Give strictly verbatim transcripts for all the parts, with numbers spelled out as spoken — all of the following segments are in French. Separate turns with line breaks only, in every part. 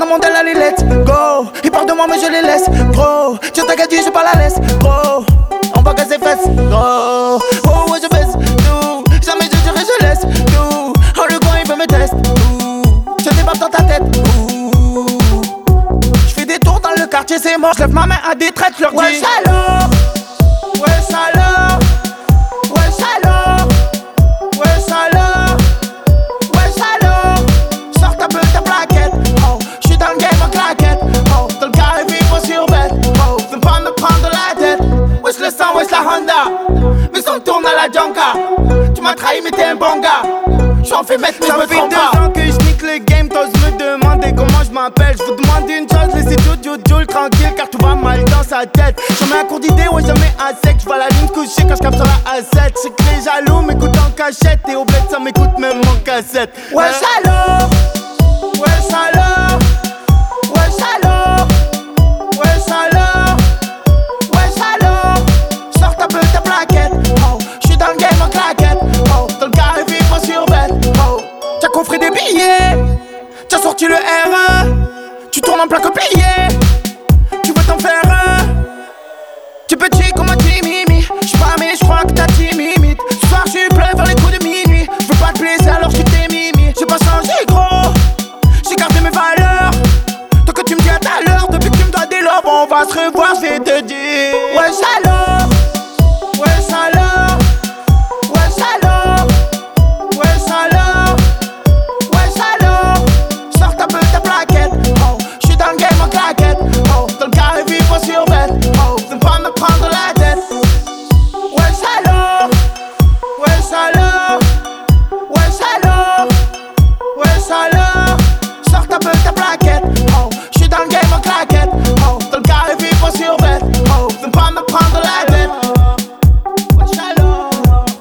modèle à let's go. Ils parlent de moi mais je les laisse, gros. Tu t'as qu'à dire, j'ai pas la laisse, gros. On va casser fesses, gros. Oh ouais je baisse, tout. Jamais je dirai je laisse, tout. Oh le coin il veut me tester, tout. Je débarque dans ta tête, tout. Je fais des tours dans le quartier, c'est mort. Je lève ma main à des traites, je leur dis ouais alors, ouais alors, ouais alors, ouais alors, ouais alors. Sors ta peu ta plaquette, oh. J'suis dans le game en claquette, oh. Dans le carré vivre sur bête, oh. Viens pas me prendre la tête. Wesh le sang, wesh la Honda. Mais on tourne à la Djanka. Tu m'as trahi mais t'es un bon gars. J'en fais mettre mais je me trompe pas. Ça fait deux ans que je nique le game. T'oses me demander comment je m'appelle. Je vous demande une chose, laissez Jojo Joule tranquille car tout va mal dans sa tête. Jamais un cours d'idée, ouais jamais à sec. J'vois la ligne coucher quand j'capte sur la A sept. J'sais que les jaloux m'écoutent en cachette. Et au bled ça m'écoute même en cassette. Ouais alors, ouais alors, ouais alors, ouais alors, ouais alors. Sors ta peu ta plaquette, oh. J'suis dans le game en claquette, oh. Dans le carré vivre sur bête, oh. T'as coffré des billets, t'as sorti le R un. Tu tournes en plaque au billet, tu veux t'en faire un. Tu petit comme un timimi. J'suis pas mais j'crois que t'as timimite. Ce soir j'suis plein vers les coups de minuit. J'veux pas te blesser alors j'suis t'es mimi. J'ai pas changé gros, j'ai gardé mes valeurs. Tant que tu me dis à ta l'heure, depuis que tu me dois des lobes, on va se revoir, j'vais te dire ouais alors, ouais alors, ouais alors, ouais alors, ouais alors. Sors ta peu ta plaquette, oh. J'suis dans le game en claquette, oh. Dans le carré vivre sur bête, oh. Viens pas me prendre la tête. Ouais alors, ouais alors, ouais alors, ouais alors. Sors ta peu ta plaquette, oh. J'suis dans le game en claquette, oh. Dans le carré vivre sur bête, oh. Viens pas me prendre la tête. Ouais alors,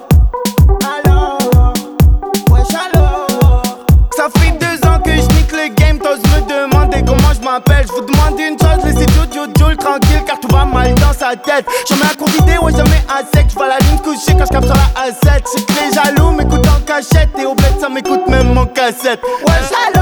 alors, ouais alors. Ça fait deux ans que j'nique le game. T'oses me demander comment je m'appelle. J'vous demande une chose, laissez Jojo Joule tranquille car tout va mal dans sa tête. Jamais un cours d'idée, ouais jamais à sec. J'vois la ligne coucher quand j'capte sur la A sept. J'sais que les jaloux m'écoutent en cachette. Et au bled ça m'écoute même en cassette. Ouais alors.